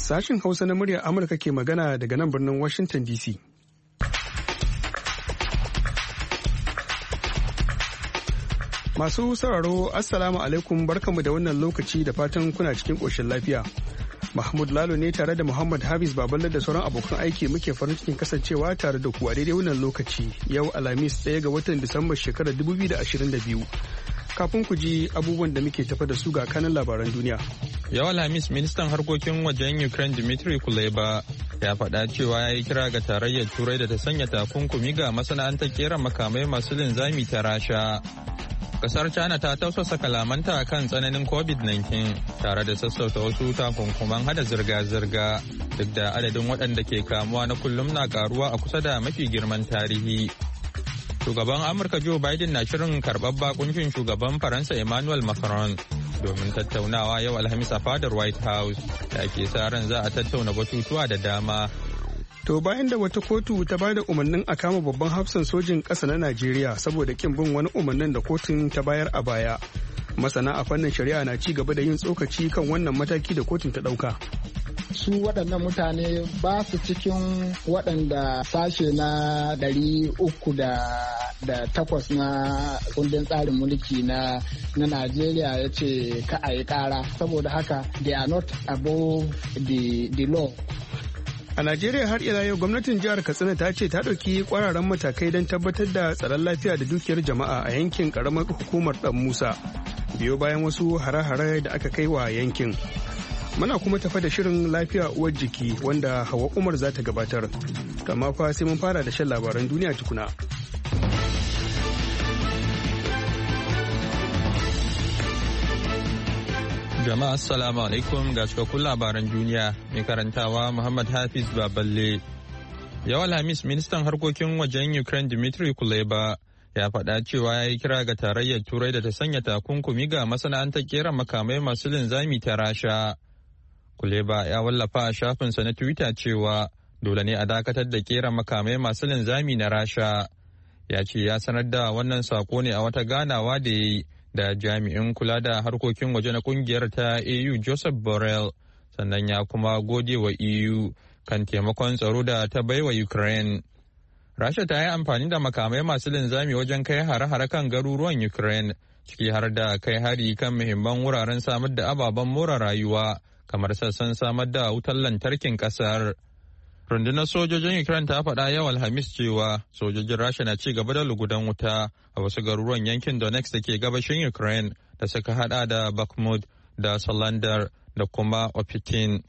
Sashin Hausa na muryar Amurka ke magana daga nan birnin Washington DC. Masu sauraro, Assalamu alaikum, barkanmu da wannan lokaci da fatan kuna cikin ƙoshin lafiya. Mahmud Lalo ne tare da Muhammad Hafiz Baballe da sauran abokan aiki muke farin cikin kasancewa tare da ku a daidai wannan lokaci yau Alhamis 1 ga watan Disamba shekarar 2022. Kafin ku ji abubuwan da muke tafa da su ga kanan labaran duniya. Yau Alhamis ministan harkokin wajen Ukraine Dmitry Kuleba ya faɗa cewa ya yi kira ga tarayyar Turai da ta sanya takunkumi ga masana'antar kera makamai masu linzami ta Rasha. Kasar China ta tausasa kalamanta kan tsananin COVID-19 tare da sassauta wasu takunkuman hada zirga-zirga duk da adadin waɗanda ke kamuwa na kullum na karuwa a kusa da mafi girman tarihi. Shugaban Amurka Joe Biden na shirin karɓar bakuncin shugaban Faransa Emmanuel Macron domin tattaunawa yau Alhamis a fadar White House da ke sa ran za a tattauna batutuwa da dama. To bayan da wata kotu ta ba da umarnin a kama babban hafsan sojin ƙasa na Najeriya saboda kin bin wani umarnin da kotun ta bayar a baya. Masana a fannin shari'a na ci gaba da yin tsokaci kan wannan mataki da kotun ta ɗauka. Su waɗannan mutane ba su cikin waɗanda sashe na 308 na kundin tsarin mulki na Najeriya ya ce ka a yi ƙara, saboda haka they are not above the law. A Najeriya har ila yau gwamnatin jihar Katsina ta ce ta ɗauki ƙwararren matakai don tabbatar da tsaron lafiya da dukiyar jama'a a yankin ƙaramar hukumar ɗan Musa. Biyo bayan wasu hare-hare da aka kai wa yankin. Muna kuma tafa da shirin lafiya uwar jiki wanda Hawa Umar za ta gabatar. Kama fa sai mun fara da shan labaran duniya tukuna. Jama'a assalamu alaikum ga cikakkun labaran duniya mai karantawa Muhammad Hafiz Baballe. Yau Alhamis ministan harkokin wajen Ukraine Dmitry Kuleba ya faɗa cewa ya yi kira ga tarayyar Turai da ta sanya takunkumi ga masana'antar kera makamai masu linzami ta Rasha. Kuleba ya wallafa a shafinsa na Twitter cewa dole ne a dakatar da kera makamai masu linzami na Rasha. Ya ce ya sanar da wannan sako ne a wata ganawa da ya yi da jami'in kula da harkokin waje na kungiyar ta AU Joseph Borrell, sannan ya kuma gode wa EU kan taimakon tsaro da ta baiwa Ukraine. Rasha ta yi amfani da makamai masu linzami wajen kai hare-hare kan garuruwan Ukraine, ciki har da kai hari kan muhimman wuraren samar da ababen more rayuwa kamar sassan samar da wutar lantarkin kasar. Rundunar sojojin Ukraine ta faɗa yau Alhamis cewa sojojin Rasha na ci gaba da lugudan wuta a wasu garuruwan yankin Donetsk da ke gabashin Ukraine da suka hada da Bakhmut da Soledar da kuma Opitin.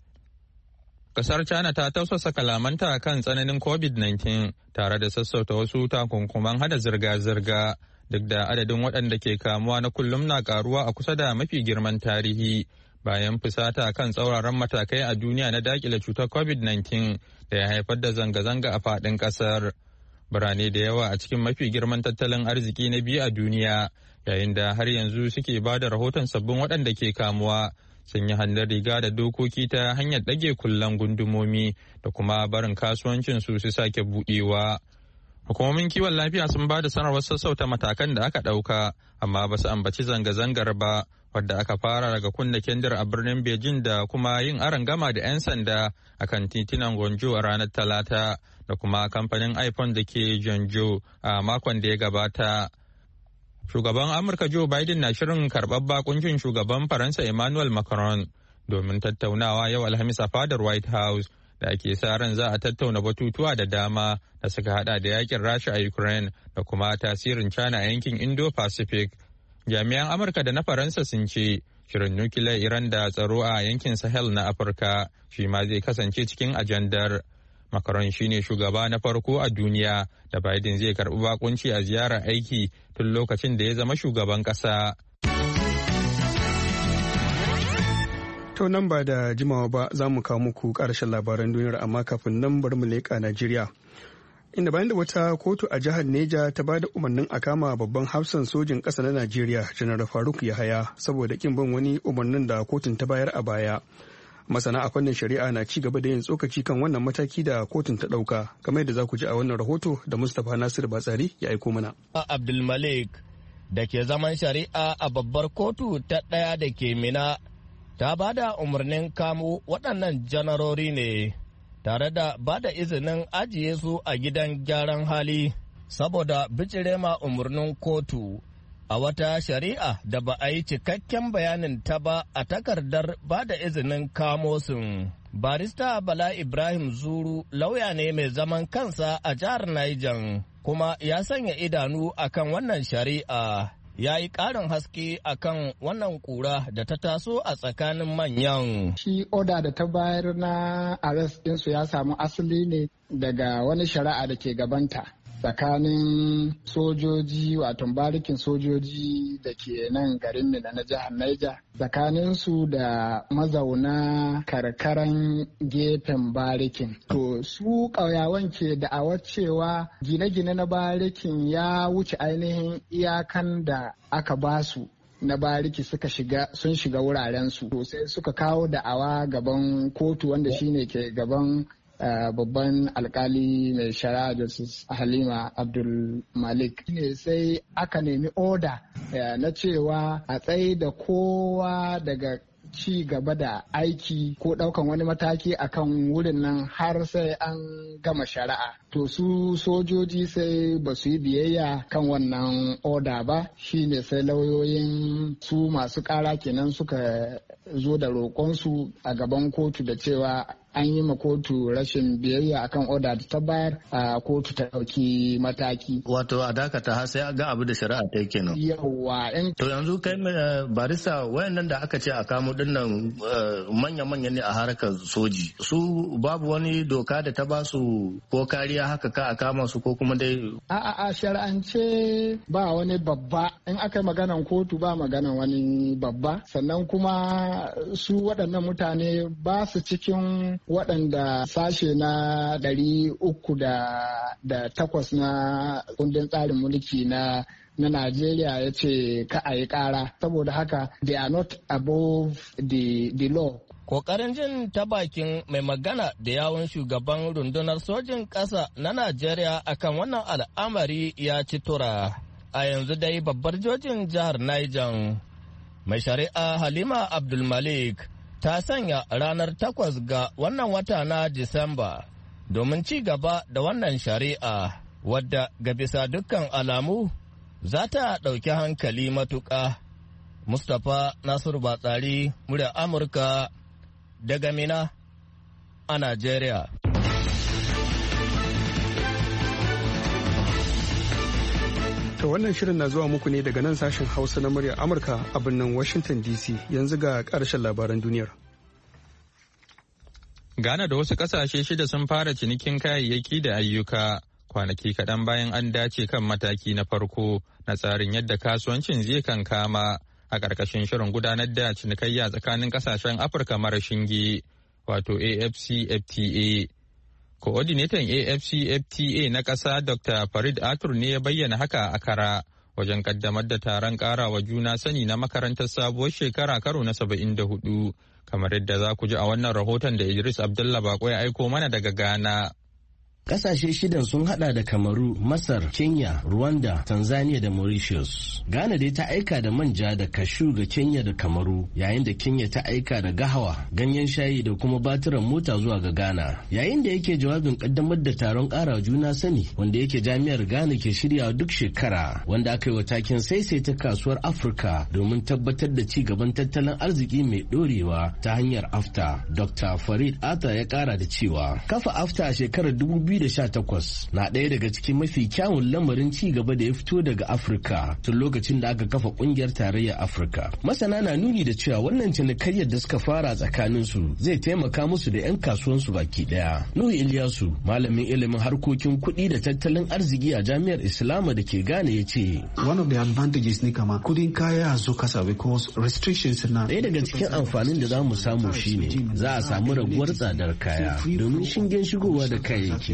Kasar China ta tausasa kalamanta kan tsananin COVID-19 tare da sassauta wasu takunkuman hada zirga-zirga duk da adadin waɗanda ke kamuwa na kullum na karuwa a kusa da mafi girman tarihi. Bayan fusata kan tsauraran matakai a duniya na dakile cutar COVID-19 da ya haifar da zanga-zanga a faɗin ƙasar. Birane da yawa a cikin mafi girman tattalin arziki na biyu a duniya, yayin da har yanzu suke ba da rahoton sabbin waɗanda ke kamuwa, sun yi hannun riga da dokoki ta hanyar ɗage kullan gundumomi da kuma barin kasuwancin su sake buɗewa. Hukumomin kiwon lafiya sun ba da sanarwar sassauta matakan da aka ɗauka, amma ba su ambaci zanga-zangar ba, wadda aka fara daga kunna kendir a birnin Beijing da kuma yin arangama da 'yan sanda a kan titunan Guangzhou a ranar Talata da kuma kamfanin iPhone da ke Zhengzhou a makon da ya gabata. Shugaban Amurka Joe Biden na shirin karɓar bakuncin shugaban Faransa Emmanuel Macron domin tattaunawa yau Alhamis a fadar White House da ake sa ran za a tattauna batutuwa da dama da suka hada da yakin Rasha a Ukraine da kuma tasirin China a yankin Indo-Pacific. Jami'an Amurka da na Faransa sun ce shirin nukiliyar Iran da tsaro a yankin Sahel na Afirka shi ma zai kasance cikin ajandar. Macron shine shugaba na farko a duniya da Biden zai karbi bakunci a ziyarar aiki tun lokacin da ya zama shugaban kasa. To nan ba da jimawa ba za mu kawo muku ƙarshen labaran duniyar, amma kafin nan bari mu leƙa Najeriya. Inda bayan da wata kotu a jihar Neja ta ba da umarnin a kama babban hafsan sojin ƙasa na Najeriya, Janar Faruk Yahaya, saboda kin bin wani umarnin da kotun ta bayar a baya. Masana a fannin shari'a na ci gaba da yin tsokaci kan wannan mataki da kotun ta ɗauka, kamar yadda za ku ji a wannan rahoto da Mustapha Nasiru Batsari ya aiko mana. Abdulmalik da ke zaman shari'a a babbar kotu ta ɗaya da ke Mina ta ba da umarnin kamo waɗannan janarori ne tare da ba da izinin ajiye su a gidan gyaran hali saboda bijirema umarnin kotu a wata shari'a da ba a yi cikakken bayanin ta ba a takardar ba da izinin kamo sun. Barista Bala Ibrahim Zuru lauya ne mai zaman kansa a jihar Niger kuma ya sanya idanu akan wannan shari'a. Ya yi ƙarin haske akan wannan ƙura da ta taso a tsakanin manyan. Shi oda da ta bayar na arrest ɗinsu ya samu asali ne daga wani shari'a da ke gabanta tsakanin sojoji wato barikin sojoji da ke nan garin Mina na jihar Niger tsakanin su da mazauna karkaran gefen barikin. To su ƙauyawan ke da'awar cewa gine-gine na barikin ya wuce ainihin iyakan da aka basu na bariki sun shiga wurarensu. To sai suka kawo da'awa gaban kotu wanda shine ke gaban babban alkali mai shari'a Justice Halima Abdul Malik ne sai aka nemi oda na cewa a tsaye da kowa daga ci gaba da aiki ko daukan wani mataki akan wurin nan har sai an gama shari'a. To su sojoji sai ba su yi biyayya kan wannan oda ba, shine sai lauyoyin su masu kara kenan suka zo da roƙonsu a gaban kotu da cewa an yi ma kotu rashin biyayya akan oda da ta bayar a kotu ta ɗauki mataki. Wato a dakata har sai ga abu da shari'a ta yi kenan. Yawwa. To yanzu kai barista wayannan da aka ce a kamo dinnan manya-manya ne a harkar soji. Su babu wani doka da ta ba su ko kariya haka ka a kama su ko kuma dai. A shari'ance ba wani babba in aka yi maganan kotu ba maganan wani babba sannan kuma su waɗannan mutane ba su cikin waɗanda sashe na 308 na kundin tsarin mulki na Najeriya ya ce ka a yi ƙara saboda haka they are not above the law. Kokarin jin ta bakin mai magana da yawun shugaban rundunar sojin ƙasa na Najeriya akan wannan al'amari ya ci tura. A yanzu dai babbar jojin jihar Niger mai shari'a Halima Abdulmalik ta sanya ranar 8 ga wannan wata na Disamba domin ci gaba da wannan shari'a wadda ga bisa dukkan alamu za ta ɗauki hankali matuƙa. Mustapha Nasiru Batsari, murya Amurka daga Mina a Najeriya. To wannan shirin na zuwa muku ne daga nan sashen Hausa na muryar Amurka a birnin Washington DC. Yanzu ga ƙarshen labaran duniyar. Ghana da wasu ƙasashe 6 sun fara cinikin kayayyaki da ayyuka kwanaki kaɗan bayan an dace kan mataki na farko na tsarin yadda kasuwancin zai kan kama a ƙarƙashin shirin gudanar da cinikayya tsakanin ƙasashen Afirka mara shinge wato AfCFTA. Coordinator AfCFTA na ƙasa Dr. Farid Atur ne ya bayyana haka a Accra wajen ƙaddamar da taron ƙarawa juna sani na makarantar sabuwar shekara karo na 74 kamar yadda za ku ji a wannan rahoton da Idris Abdullah Bako ya aiko mana daga Ghana. Kasashe 6 sun hada da Kamaru, Masar, Kenya, Rwanda, Tanzania da Mauritius. Ghana dai ta aika da manja da kashu ga Kenya da Kamaru, yayin da Kenya ta aika da gahawa, ganyen shayi da kuma batiran mota zuwa ga Ghana. Yayin da yake jawabin kaddamar da taron ƙara juna sani wanda yake jami'ar Ghana ke shiryawa duk shekara, wanda aka yi wa taken saisaita kasuwar Afirka domin tabbatar da ci gaban tattalin arziki mai dorewa ta hanyar AfTA. Dr. Farid Ata ya ƙara da cewa kafa AfTA a shekarar 2018 na ɗaya daga cikin mafi kyawun lamarin ci gaba da ya fito daga Afirka tun lokacin da aka kafa ƙungiyar tarayyar Afirka. Masana na nuni da cewa wannan cinikayyar da suka fara tsakanin su zai taimaka musu da 'yan kasuwansu baki ɗaya. Nuhu Ilyasu, malamin ilimin harkokin kuɗi da tattalin arziki a Jami'ar Islama da ke Ghana ya ce. One of the advantages ne kama kudin kaya zo kasa because restrictions na. Ɗaya daga cikin amfanin da za mu samu shine za a samu raguwar tsadar kaya domin shingen shigowa da kayayyaki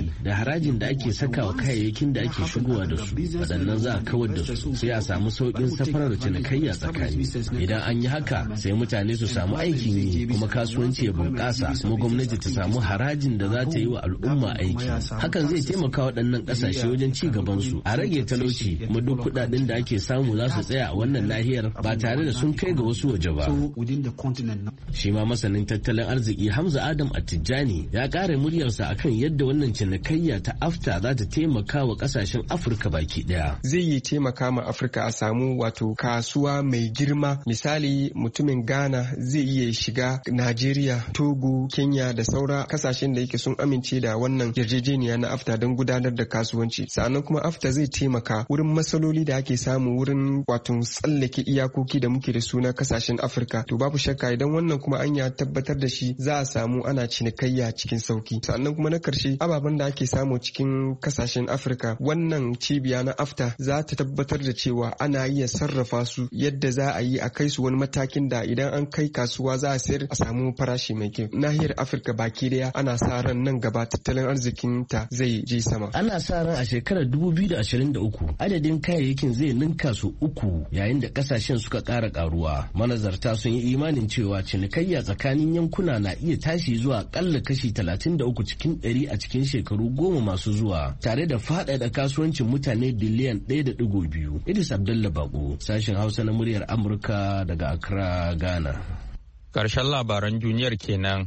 da harajin da ake saka wa kayayyakin da ake shigowa da su, waɗannan za a kawar da su sai a samu sauƙin safarar cinikayya tsakani. Idan an yi haka sai mutane su samu aikin yi kuma kasuwanci ya bunƙasa kuma gwamnati ta samu harajin da za ta yi wa al'umma aiki. Hakan zai taimaka waɗannan ƙasashe wajen ci gaban su, a rage talauci kuma duk kuɗaɗen da ake samu za su tsaya a wannan nahiyar ba tare da sun kai ga wasu waje ba. Shi ma masanin tattalin arziki Hamza Adam Attijani ya ƙara muryarsa akan yadda wannan cinikayya ta AfTA za ta taimaka wa ƙasashen Afirka baki ɗaya. Zai yi taimaka ma Afirka a samu wato kasuwa mai girma. Misali mutumin Ghana zai iya shiga Najeriya, Togo, Kenya da saura kasashen da yake sun amince da wannan yarjejeniya na AfTA don gudanar da kasuwanci. Sannan kuma AfTA zai taimaka wurin matsaloli da ake samu wurin wato tsallake iyakoki da muke da su na kasashen Afirka. To babu shakka idan wannan kuma an ya tabbatar da shi za a samu ana cinikayya cikin sauki. Sannan kuma na karshe ababen da ake samu cikin kasashen Afirka, wannan cibiya na AfTA za ta tabbatar da cewa ana iya sarrafa su yadda za a yi a kai su wani matakin da idan an kai kasuwa za a sayar a samu farashi mai kyau. Nahiyar Afirka baki daya ana sa ran nan gaba tattalin arzikin ta zai je sama. Ana sa ran a shekarar 2023 adadin kayayyakin zai ninka su 3 yayin da kasashen suka ƙara ƙaruwa. Manazarta sun yi imanin cewa cinikayya tsakanin yankuna na iya tashi zuwa ƙalla kashi 33 cikin 100 a cikin shekaru 10 masu zuwa, tare da faɗaɗa kasuwancin mutane biliyan 1.2. Idris Abdullah Bako, sashen Hausa na muryar Amurka daga Accra, Ghana. Ƙarshen labaran duniyar kenan.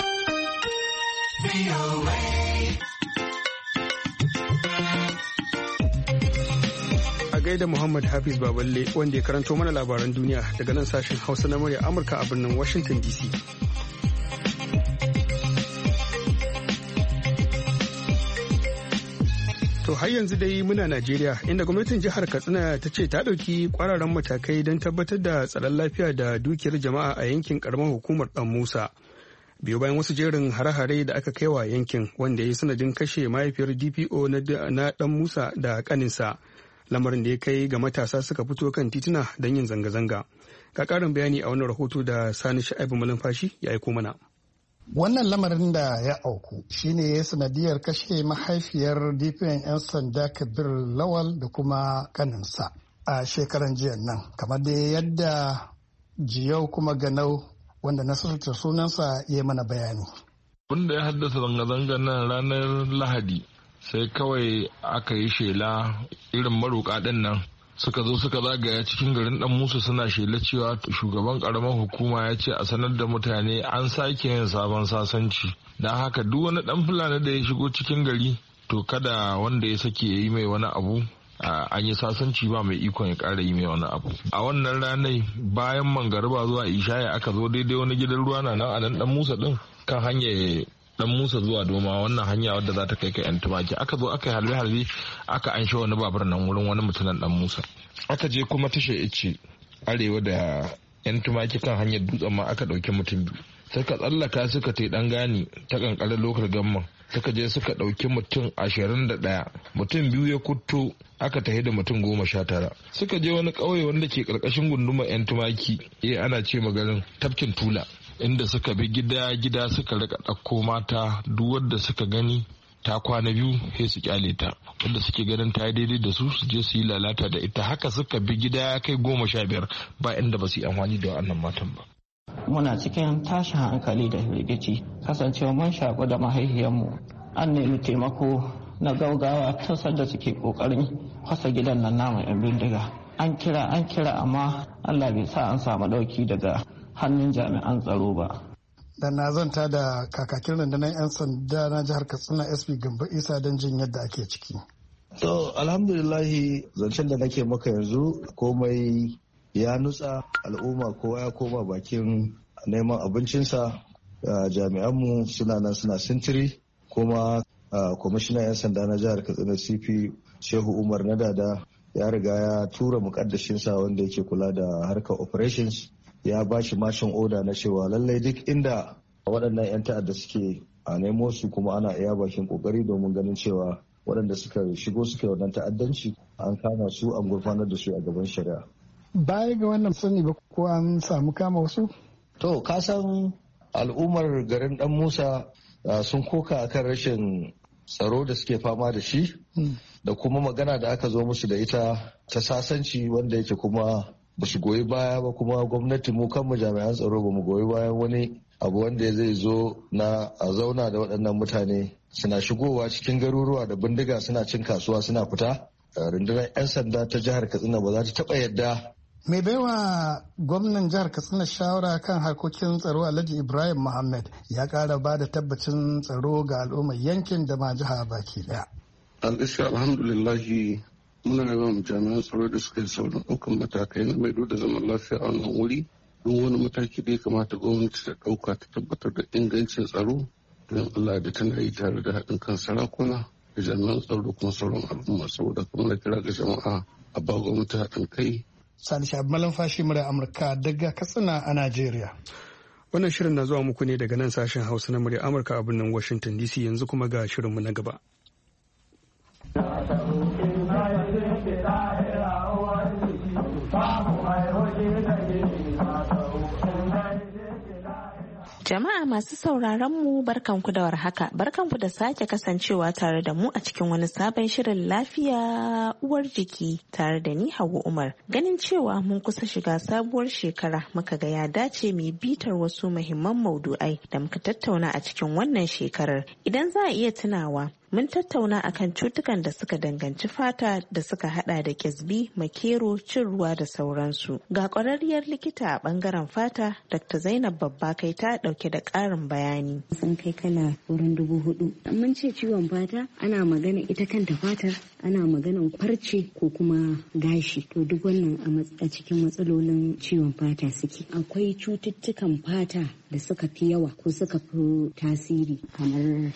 Gaida Muhammad Hafiz Baballe wanda ya karanto mana labaran duniya daga nan sashen Hausa na murya Amurka a birnin Washington DC. To har yanzu dai muna Najeriya inda gwamnatin jihar Katsina ta ce ta ɗauki ƙwararren matakai don tabbatar da tsaron lafiya da dukiyar jama'a a yankin ƙaramar hukumar Dan Musa. Biyu bayan wasu jerin hare-hare da aka kai wa yankin wanda ya yi sanadin kashe mahaifiyar DPO na Dan Musa da ƙaninsa. Lamarin da ya kai ga matasa suka fito kan tituna don yin zanga-zanga. Ga ƙarin bayani a wannan rahoto da Sani Sha'ibu Malumfashi ya aiko mana. Wannan lamarin da ya auku shine ya sanadiyar kashe mahaifiyar DPN 'yan sanda Kabir Lawal da kuma kaninsa a shekaran jiya nan, kamar da yadda Jiyau kuma Ganau wanda na sunansa ya mana bayani. Wanda ya haddasa zanga-zangar nan ranar Lahadi sai kawai aka yi shela irin maroƙa ɗin nan suka zo suka zagaya cikin garin Dan Musa suna shela cewa shugaban ƙaramar hukuma ya ce a sanar da mutane an sake yin sabon sasanci, don haka duk wani ɗan fulani da ya shigo cikin gari to kada wanda ya sake ya yi mai wani abu. An yi sasanci ba mai ikon ya ƙara yi mai wani abu. A wannan ranar bayan mangariba zuwa ishaya aka zo daidai wani gidan ruwa na nan a nan Dan Musa ɗin kan hanyar Dan Musa zuwa Doma, wannan hanya wadda za ta kai ka 'yan tumaki. Aka zo aka yi harbe-harbe aka anshe wani babur nan wurin wani mutumin Dan Musa. Aka je kuma tashar ice arewa da 'yan tumaki kan hanyar dutsen ma aka ɗauki mutum biyu. Suka tsallaka suka tai ɗan gani ta kankarar lokal gamman. Suka je suka ɗauki mutum 21. Mutum biyu ya kutto aka tahi da mutum 19. Suka je wani ƙauye wanda ke ƙarƙashin gundumar 'yan tumaki. Ana ce magarin tafkin Tula. Inda suka bi gida-gida suka rika ɗauko mata duk wadda suka gani ta kwana biyu sai su kyale ta, wanda suke ganin ta yi daidai da su je su yi lalata da ita. Haka suka bi gida ya kai 15 ba inda ba su yi amfani da wannan matan ba. Muna cikin tashin hankali da rikici kasancewa mun shaƙu da mahaifiyarmu, an nemi taimako na gaugawa ta sadda suke ƙoƙarin fasa gidan nan namu 'yan bindiga. An kira amma Allah bai sa an samu ɗauki daga hannun jami'an tsaro ba. Da na zanta da kakakin rundunar 'yan sanda na jihar Katsina SP Gambo Isa don jin yadda ake ciki. To alhamdulillahi zancen da nake maka yanzu komai ya nutsa, al'umma kowa ya koma bakin neman abincinsa. Jami'anmu suna nan suna sintiri, kuma kwamishinan 'yan sanda na jihar Katsina CP Shehu Umar Nadada ya riga ya tura mukaddashinsa wanda yake kula da harkar operations. Ya ba shi mashin oda na cewa lallai duk inda waɗannan 'yan ta'adda suke a nemo su, kuma ana iya bakin kokari domin ganin cewa waɗanda suka shigo suka yi wannan ta'addanci an kama su an gurfanar da su a gaban shari'a. Baya ga wannan sani ba ko an samu kama wasu? To ka san al'ummar garin Dan Musa sun koka akan rashin tsaro da suke fama da shi da kuma magana da aka zo musu da ita ta sasanci wanda yake kuma ba su goyi baya ba, kuma gwamnati mu kanmu jami'an tsaro ba mu goyi bayan wani abu wanda zai zo na a zauna da waɗannan mutane suna shigowa cikin garuruwa da bindiga suna cin kasuwa suna fita. Rundunar 'yan sanda ta jihar Katsina ba za ta taɓa yadda. Mai baiwa gwamnan jihar Katsina shawara kan harkokin tsaro Alhaji Ibrahim Muhammad ya ƙara ba da tabbacin tsaro ga al'ummar yankin da ma jiha baki daya. Alhamdulillahi muna yawan jami'an tsaro da suka yi sauran ɗaukan matakai na maido da zaman lafiya a wannan wuri. Duk wani mataki da ya kamata gwamnati ta ɗauka ta tabbatar da ingancin tsaro don Allah da tana yi tare da haɗin kan sarakuna da jami'an tsaro da kuma sauran al'umma, saboda kuma na kira ga jama'a a ba gwamnati haɗin kai. Sani Shabi Malamfashi murya Amurka daga Katsina a Najeriya. Wannan shirin na zuwa muku ne daga nan sashen Hausa na murya Amurka a birnin Washington DC. Yanzu kuma ga shirinmu na gaba. Jama'a masu sauraron mu barkanku da warhaka, barkanku da sake kasancewa tare da mu a cikin wani sabon shirin lafiya uwar jiki tare da ni Hauwa Umar. Ganin cewa mun kusa shiga sabuwar shekara, muka ga ya dace mu bitar wasu muhimman maudu'ai da muka tattauna a cikin wannan shekarar. Idan za a iya tunawa, mun tattauna akan cutukan da suka danganci fata da suka hada da kyasbi, makero, cin ruwa da sauransu. Ga ƙwararriyar likita a bangaren fata, Dr. Zainab Babbakai ta dauke da ƙarin bayani. Sun kai kala wurin 4,000. Mun ce ciwon fata ana magana ita kanta fatar, ana maganan farce ko kuma gashi. To duk wannan a cikin matsalolin ciwon fata suke. Akwai cututtukan fata da suka fi yawa ko suka fi tasiri kamar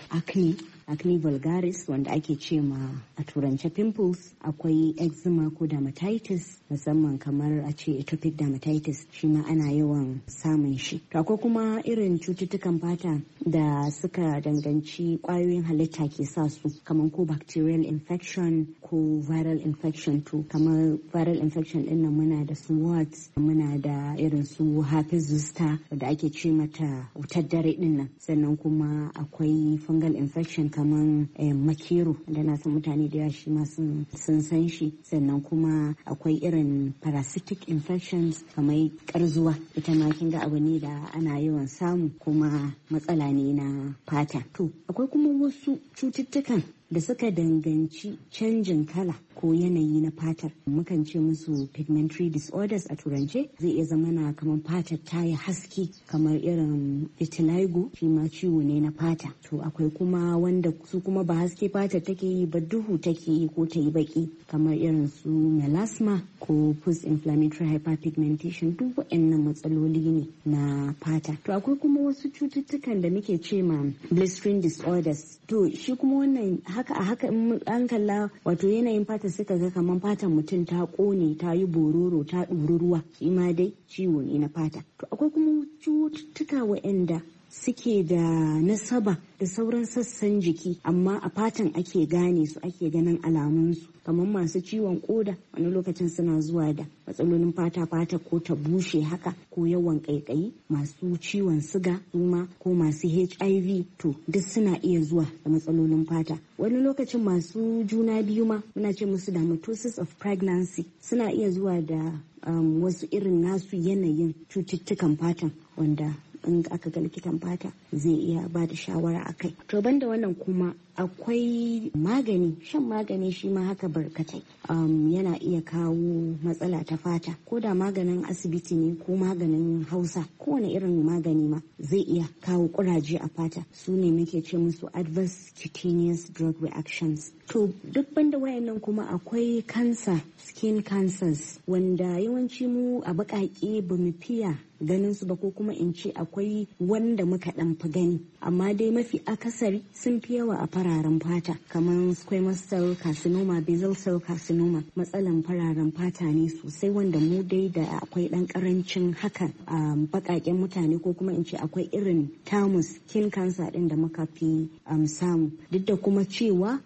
acne vulgaris wanda ake ce ma a turance pimples, akwai eczema ko dermatitis musamman kamar a ce atopic dermatitis, shi ma ana yawan samun shi. To akwai kuma irin cututtukan fata da suka danganci kwayoyin halitta ke sa su, kamar ko bacterial infection ko viral infection. To kamar viral infection din nan muna da su warts, muna da irin su herpes zoster da ake ce mata wutar dare din nan, sannan kuma akwai fungal infection kamar makero da na san mutane da yawa shi ma sun san shi, sannan kuma akwai irin parasitic infections kamar karzuwa, ita ma kin ga abu ne da ana yawan samu kuma matsala ne na fata. To akwai kuma wasu cututtukan da suka danganci canjin kala ko yanayi na fatar, mukan ce musu pigmentary disorders a turance. Zai iya zama na kamar fatar ta yi haske kamar irin vitiligo, shi ma ciwo ne na fata. To akwai kuma wanda su kuma ba haske fatar take yi ba, duhu take yi ko ta yi baki, kamar irin su melasma ko post inflammatory hyperpigmentation. Duk waɗannan matsaloli ne na fata. To akwai kuma wasu cututtukan da muke ce ma blistering disorders. To shi kuma wannan haka in an kalla wato yanayin fata suka ga kamar fatan mutum ta kone, ta yi bororo, ta ɗuri ruwa, shi ma dai ciwo ne na fata. To akwai kuma cututtuka waɗanda suke da nasaba da sauran sassan jiki amma a fatan ake gane su, ake ganin alamunsu, kamar masu ciwon koda wani lokacin suna zuwa da matsalolin fata ko ta bushe haka, ko yawan kaikayi, masu ciwon siga kuma ko masu HIV, to duk suna iya zuwa da matsalolin fata. Wani lokacin masu juna biyu ma muna ce musu dermatosis of pregnancy, suna iya zuwa da wasu irin nasu yanayin cututtukan fatan wanda in aka ga likitan fata zai iya ba da shawara a kai. To banda wannan kuma akwai magani, shan magani shi ma haka barkatai yana iya kawo matsala ta fata, ko da maganin asibiti ne ko maganin hausa, kowane irin magani ma zai iya kawo kuraje a fata. Su ne muke ce musu adverse cutaneous drug reactions. To duk banda wayannan kuma akwai cancer, skin cancers, wanda yawanci mu a baƙaƙe ba mu fiya ganin su ba, ko kuma in ce akwai wanda muka dan fi gani, amma dai mafi akasari sun fi yawa a fararen fata, kamar squamous cell carcinoma, basal cell carcinoma. Matsalan fararen fata ne sosai wanda mu dai da akwai dan karancin hakan a bakaken mutane, ko kuma in ce akwai irin tamus skin cancer din da muka fi samu, duk da kuma cewa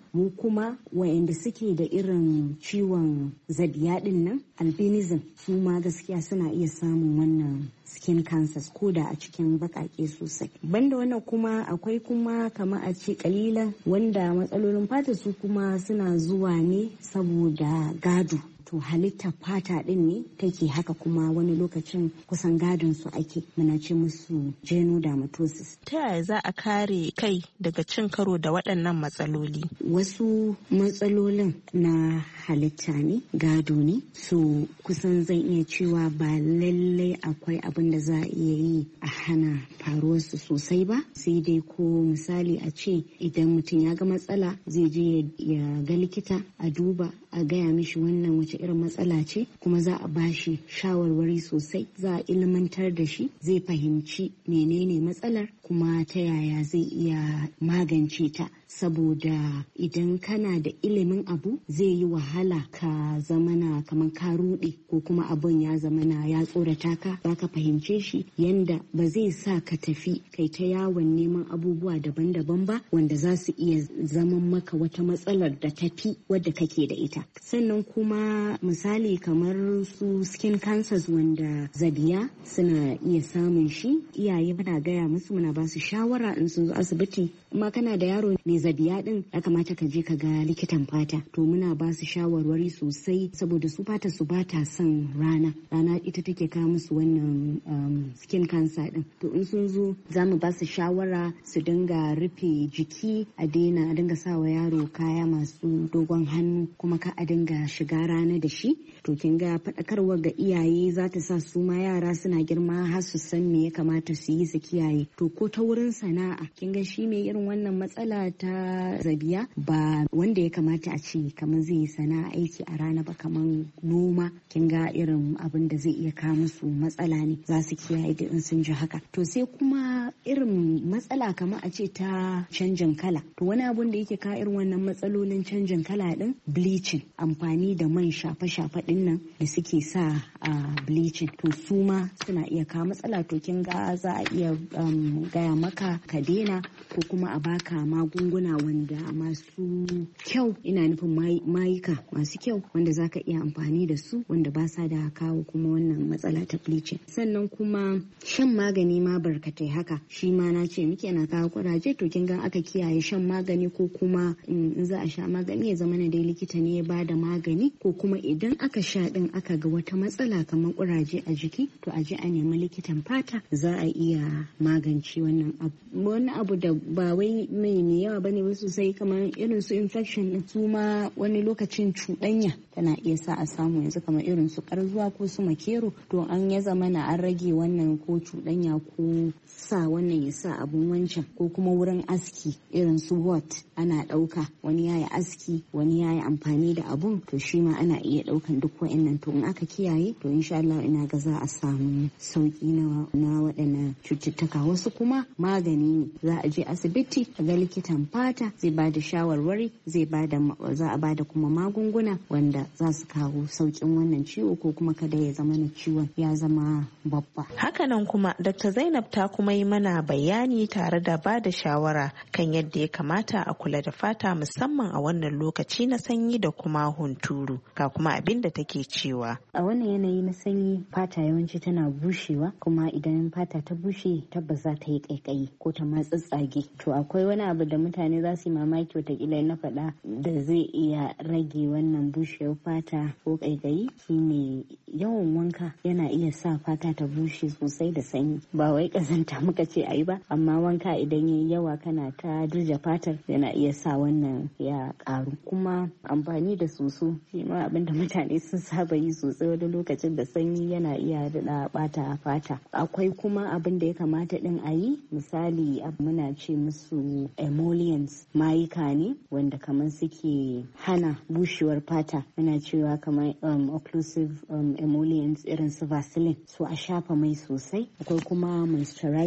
mu kuma wayanda suke da irin ciwon zabiya din nan albinism su ma gaskiya suna iya samun wannan skin cancers ko da a cikin bakake sosai. Banda wannan kuma akwai kuma kama a ce kalilan wanda matsalolin fata su kuma suna zuwa ne saboda gado. To halittar fata din ne take haka, kuma wani lokacin kusan gadon su ake, muna ce musu genodermatosis. Ta yaya za a kare kai daga cin karo da waɗannan matsaloli? Wasu matsalolin na halitta ne, gado ne, so kusan zan iya cewa ba lallai akwai abin da za a iya yi a hana faruwarsu sosai ba, sai dai ko misali a ce idan mutum ya ga matsala zai je ya ga likita a duba a gaya mishi wannan wace irin matsala ce, kuma za a bashi shawarwari sosai, za a ilmantar da shi, zai fahimci menene matsalar kuma ta yaya zai iya magance ta. Saboda idan kana da ilimin abu zai yi wahala ka zamana kamar ka ruɗe ko kuma abun ya zamana ya tsorata ka, za ka fahimce shi yanda ba zai sa ka tafi kai ta yawon neman abubuwa daban-daban ba wanda za su iya zaman maka wata matsalar da tafi wadda kake da ita. Sannan kuma misali kamar su skin cancers wanda zabiya suna iya samun shi, iyaye muna gaya musu, muna ba su shawara in sun zo asibiti, amma kana da yaro mai zabiya din ya kamata ka je ka ga likitan fata. To muna ba su shawarwari sosai saboda su fata su bata son rana ita take kawo musu wannan skin cancer din. To in sun zo za mu ba su shawara su dinga rufe jiki, a dinga sawa yaro kaya masu dogon hannu, kuma ka a dinga shiga rana da shi. To kin ga faɗakarwa ga iyaye za ta sa su ma yara suna girma har su san me ya kamata su yi su kiyaye. To ko ta wurin sana'a kin ga shi mai irin wannan matsala ta zabiya ba wanda ya kamata a ce kamar zai yi sana'a aiki a rana ba, kamar noma, kin ga irin abin da zai iya kawo musu matsala ne, za su kiyaye da in sun ji haka. To sai kuma irin matsala kamar a ce ta canjin kala. To wani abun da yake kawo irin wannan matsalolin canjin kala din bleaching, amfani da man shafe-shafe din nan da suke sa a bleaching, to su ma suna iya kawo matsala. To kin ga za a iya gaya maka ka daina, ko kuma a baka magunguna wanda masu kyau, ina nufin mayuka masu kyau wanda zaka iya amfani da su, wanda ba sa da kawo kuma wannan matsala ta bleaching. Sannan kuma shan magani ma barkatai haka, shi ma na ce muke na kawo kuraje. To kin ga aka kiyaye shan magani, ko kuma in za a sha magani ya zama na dai likita ne ya bada magani, ko kuma idan aka sha din aka ga wata matsala kamar kuraje a jiki, to a je a nemi likitan fata, za a iya magance wannan abu. Wani abu da ba wai mai yawa bane wasu sosai, kamar irin su infection din su ma wani lokacin cuɗanya tana iya sa a samu, yanzu kamar irin su karzuwa ko su makero. To an ya zama na an rage wannan ko cuɗanya ko sa wannan ya sa abun wancan, ko kuma wurin aski irin su what ana ɗauka, wani yayi aski wani yayi amfani da abun, to shi ma ana iya ɗaukan duk wa'annan. To in aka kiyaye, to insha Allah ina ga za a samu sauki na waɗannan cututtuka. Wasu kuma magani ne, za a je asibiti a ga likitan fata, zai ba da shawarwari, za a ba da kuma magunguna wanda za su kawo saukin wannan ciwo, ko kuma kada ya zama na ciwon ya zama babba. Hakanan kuma Dr. Zainab ta kuma yi mana bayani tare da ba da shawara kan yadda ya kamata a kula da fata, musamman a wannan lokaci na sanyi da kuma hunturu. Ga kuma abin da take cewa. A wannan yanayi na sanyi fata yawanci tana bushewa, kuma idan fata ta bushe tabbas za ta yi kaikayi ko ta matsatsage. To akwai wani abu da mutane za su yi mamaki watakila na faɗa da zai iya rage wannan bushewar fata ko kaikayi, shine yawan wanka yana iya sa fata ta bushe sosai da sanyi. Ba wai kazanta muka ce ayi ba, amma wanka idan yayi yawa kana ta dirja fatar yana iya sa wannan ya karu. Kuma amfani da soso shi ma abin da mutane sun saba yi sosai, wani lokacin da sanyi yana iya daɗa bata fata. Akwai kuma abin da ya kamata din a yi, misali muna ce musu emollients, mayuka ne wanda kamar suke hana bushewar fata, muna cewa kamar occlusive emollients irin su Vaseline, so a shafa mai sosai. Akwai kuma moisturizers, su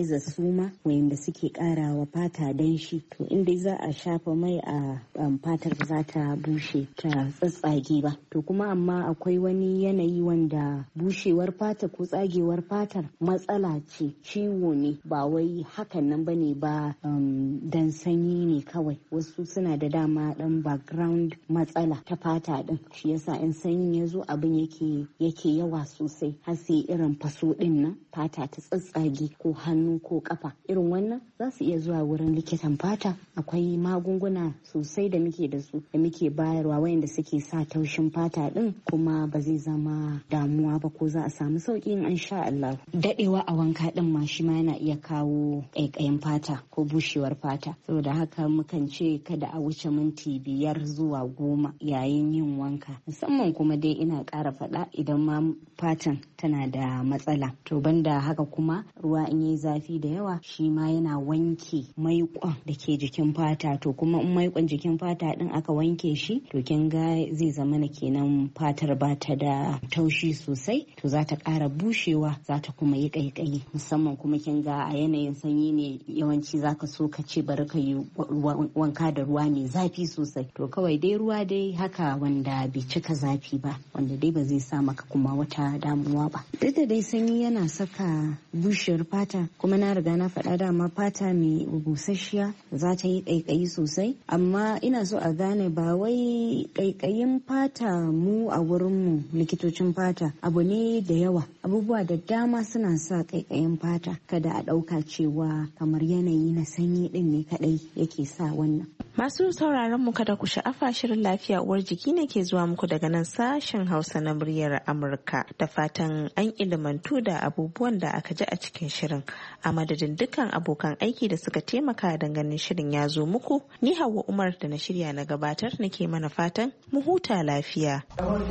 suma wayanda suke karawa fata danshi. To inda za a shafa mai a fatar za ta bushe ta tsatsage ba. To kuma amma akwai wani yanayi wanda bushewar fata ko tsagewar fatar matsala ce, ciwo ne, ba wai hakan nan bane ba, dan sanyi ne kawai. Wasu suna da dama dan background matsala ta fata din, shi yasa in sanyin ya zo abin yake yawa sosai har sai irin faso din nan fata ta tsatsage ko hannu ko kafa. Irin wannan za su iya zuwa wurin likitan fata. Akwai magunguna sosai da muke da su da muke bayarwa wayanda suke sa taushin fata din, kuma ba zai zama damuwa ba ko za a samu sauki in an sha Allah. Dadewa a wanka din ma shi ma yana iya kawo ƙaiƙayin fata ko bushewar fata. Saboda haka mukan ce kada a wuce minti 5 zuwa 10 yayin yin wanka. Musamman kuma dai ina ƙara faɗa idan ma fatan tana da matsala. To banda haka kuma ruwa in yi zafi da yawa shi ma yana wanke maiƙon da ke jikin fata. To kuma in maiƙon jikin fata din aka wanke shi, to kin ga zai zama na kenan fatar ba ta da taushi sosai, to za ta ƙara bushewa, za ta kuma yi ƙaiƙayi. Musamman kuma kin ga a yanayin sanyi ne yawanci zaka so ka ce bari ka yi wanka da ruwa mai zafi sosai. To kawai dai ruwa dai haka wanda bai cika zafi ba, wanda dai ba zai sa maka kuma wata damuwa ba. Duk da dai sanyi yana saka bushewar fata, kuma na riga na faɗa dama fata mai busasshiya za ta yi ƙaiƙayi sosai. Amma ina so a gane ba wai ƙaiƙayin fata mu a wurinmu likitocin fata abu ne da yawa. Abubuwa da dama suna sa ƙaiƙayin fata. Kada a ɗauka cewa kamar yanayi na sanyi ɗin ne kaɗai yake sa wannan. Masu sauraron mu kada ku sha'afa, shirin lafiya uwar jiki ne ke zuwa muku daga nan sashen Hausa na muryar Amurka. Da fatan an ilimantu da abubuwan da aka ji a cikin shirin. A madadin dukkan abokan aiki da suka taimaka don ganin shirin ya zo muku, ni Hauwa Umar da na shirya na gabatar nake mana fatan mu huta lafiya.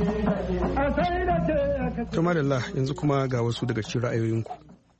Kamar Allah, yanzu kuma ga wasu daga cikin ra'ayoyinku.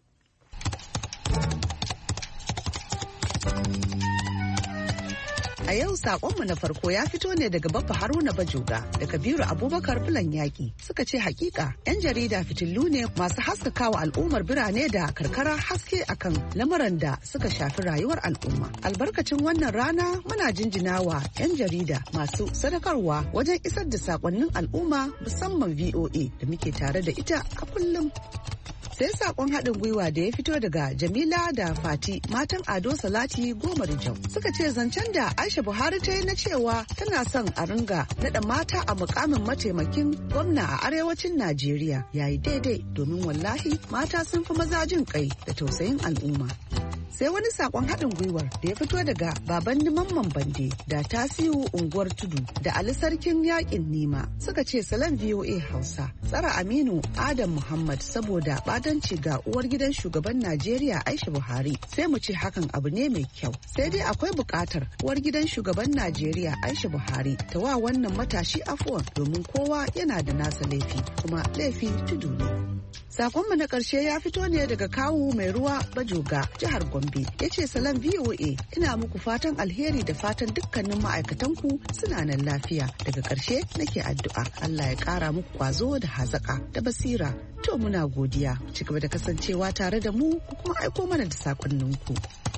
A yau sakonmu na farko ya fito ne daga Baffa Haruna Bajoga da Kabiru Abubakar Bulan Yaki. Suka ce hakika 'yan jarida fitillu ne masu haskakawa al'ummar birane da karkara haske akan lamuran da suka shafi rayuwar al'umma. Albarkacin wannan rana muna jinjinawa 'yan jarida masu sadakarwa wajen isar da sakonnin al'umma, musamman VOA da muke tare da ita a kullum. Sai sakon haɗin gwiwa da ya fito daga Jamila da Fati matan Ado Salati Goma Rijau. Suka ce zancen da Aisha Buhari ta yi na cewa tana son a ringa naɗa mata a mukamin mataimakin gwamna a arewacin Najeriya yayi daidai, domin wallahi mata sun fi maza jin kai da tausayin al'umma. Sai wani sakon haɗin gwiwar da ya fito daga baban Mamman Bande da Tasiu Unguwar Tudu da Ali Sarkin Yakin Nima. Suka ce salam VOA Hausa, tsara Aminu Adam Muhammad saboda badanci ga uwar gidan shugaban Najeriya Aisha Buhari, sai mu ce hakan abu ne mai kyau. Sai dai akwai buƙatar uwar gidan shugaban Najeriya Aisha Buhari ta wa wannan matashi afuwan, domin kowa yana da nasa laifi, kuma laifi tudu ne. Sakonmu na ƙarshe ya fito ne daga kawu mai ruwa Bajoga, jihar Gombe. Ya ce salam VOA, ina muku fatan alheri da fatan dukkanin ma'aikatanku suna nan lafiya. Daga ƙarshe nake addu'a Allah ya ƙara muku kwazo da hazaƙa da basira. To muna godiya, ci gaba da kasancewa tare da mu, ku kuma aiko mana da sakonninku.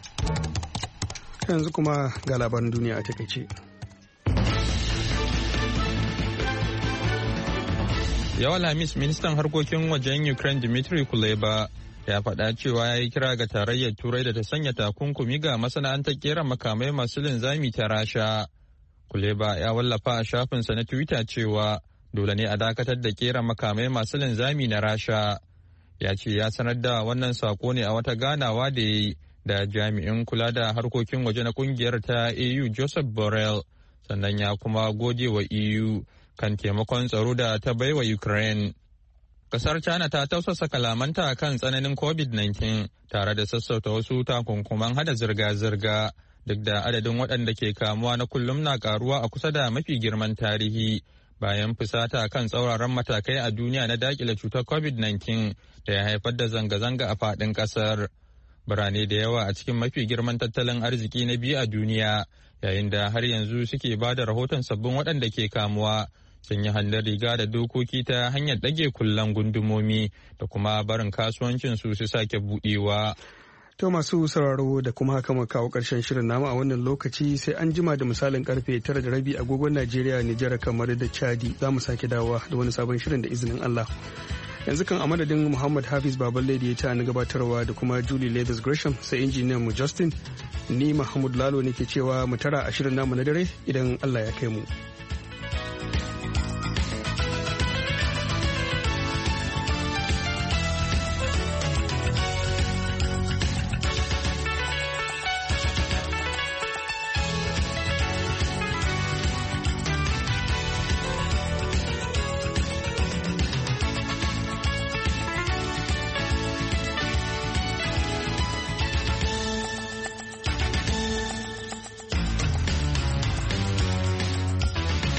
Yanzu kuma ga labaran duniya a takaice. Yau Alhamis, ministan harkokin wajen Ukraine Dmitry Kuleba ya faɗa cewa ya yi kira ga tarayyar Turai da ta sanya takunkumi ga masana'antar kera makamai masu linzami ta Rasha. Kuleba ya wallafa a shafinsa na Twitter cewa dole ne a dakatar da kera makamai masu linzami na Rasha. Ya ce ya sanar da wannan sako ne a wata ganawa da ya yi da jami'in kula da harkokin waje na kungiyar ta EU Joseph Borrell, sannan ya kuma gode wa EU kan taimakon tsaro da ta baiwa Ukraine. Kasar China ta tausasa kalamanta kan tsananin COVID-19 tare da sassauta wasu takunkuman hada zirga-zirga, duk da adadin waɗanda ke kamuwa na kullum na karuwa a kusa da mafi girman tarihi, bayan fusata kan tsauraran matakai a duniya na dakile cutar COVID-19 da ya haifar da zanga-zanga a faɗin ƙasar. Birane da yawa a cikin mafi girman tattalin arziki na biyu a duniya, yayin da har yanzu suke ba da rahoton sabbin waɗanda ke kamuwa, sun yi hannun riga da dokoki ta hanyar ɗage kullan gundumomi da kuma barin kasuwancinsu su sake buɗewa. To masu sauraro da kuma haka muka kawo ƙarshen shirin namu a wannan lokaci sai an jima da misalin karfe 9:30 agogon Najeriya, Nijar, kamar da Chadi za mu sake dawowa da wani sabon shirin da izinin Allah. Yanzu kan a madadin Muhammad Hafiz Baballe da ya ta na gabatarwa da kuma Julie Leathers Gresham sai injiniyan mu Justin, ni Mahmud Lalo nake cewa mu tara a shirin namu na dare idan Allah ya kai mu.